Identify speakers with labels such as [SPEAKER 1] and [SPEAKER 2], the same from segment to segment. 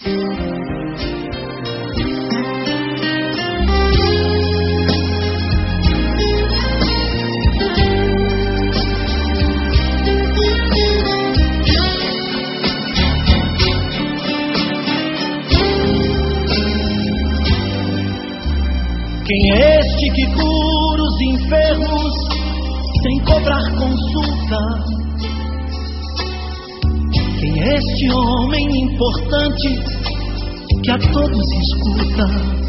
[SPEAKER 1] Quem é este que cura os enfermos sem cobrar consulta? Quem é este homem importante que a todos escuta?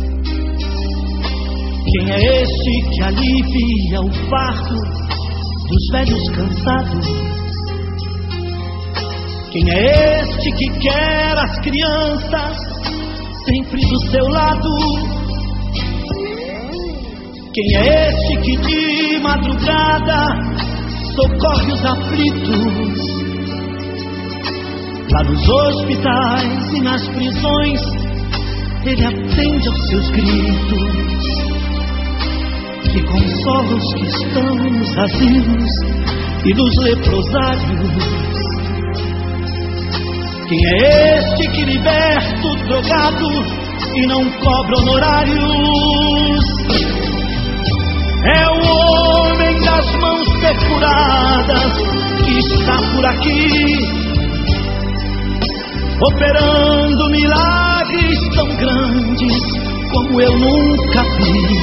[SPEAKER 1] Quem é este que alivia o fardo dos velhos cansados? Quem é este que quer as crianças sempre do seu lado? Quem é este que de madrugada socorre os aflitos? Lá nos hospitais e nas prisões ele atende aos seus gritos, que consola os que estão nos asilos e nos leprosários. Quem é este que liberta o drogado e não cobra honorários? É o homem das mãos perfuradas que está por aqui, operando milagres tão grandes como eu nunca vi.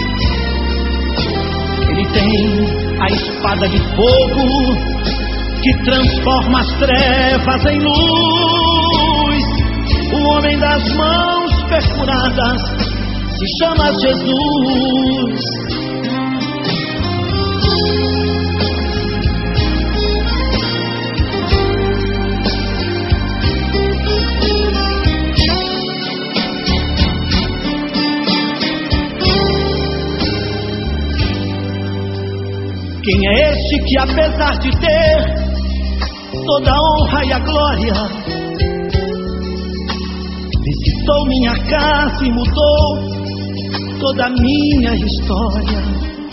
[SPEAKER 1] Ele tem a espada de fogo que transforma as trevas em luz. O homem das mãos perfuradas se chama Jesus. Quem é este que, apesar de ter toda a honra e a glória, visitou minha casa e mudou toda a minha história?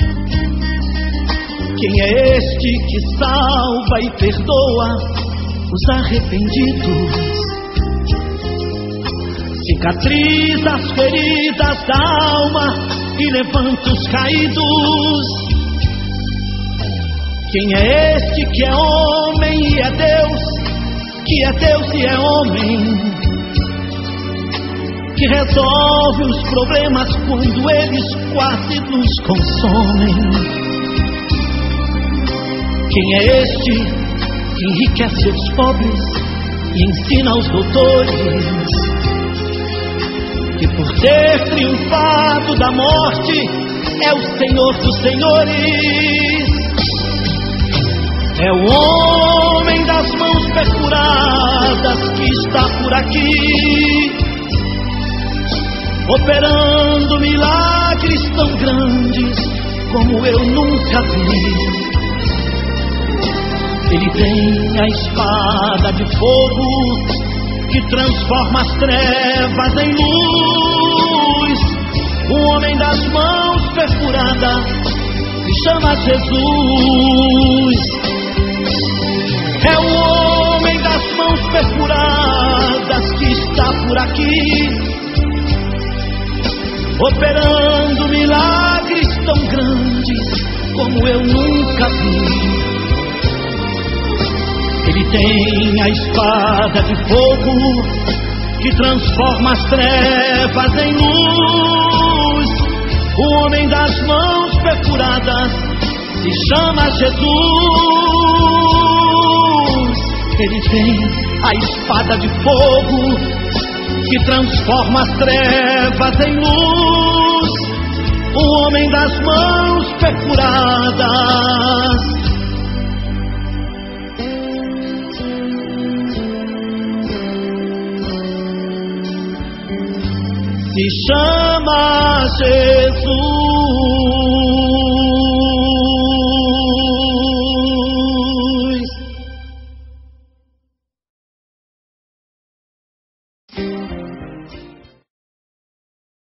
[SPEAKER 1] Quem é este que salva e perdoa os arrependidos, cicatriza as feridas da alma e levanta os caídos? Quem é este que é homem e é Deus, que é Deus e é homem, que resolve os problemas quando eles quase nos consomem? Quem é este que enriquece os pobres e ensina aos doutores, que por ter triunfado da morte é o Senhor dos senhores? É o homem das mãos perfuradas que está por aqui, operando milagres tão grandes como eu nunca vi. Ele tem a espada de fogo que transforma as trevas em luz. O homem das mãos perfuradas se chama Jesus. É o homem das mãos perfuradas que está por aqui, operando milagres tão grandes como eu nunca vi. Ele tem a espada de fogo que transforma as trevas em luz. O homem das mãos perfuradas se chama Jesus. Ele tem a espada de fogo que transforma as trevas em luz. O homem das mãos perfuradas se chama Jesus.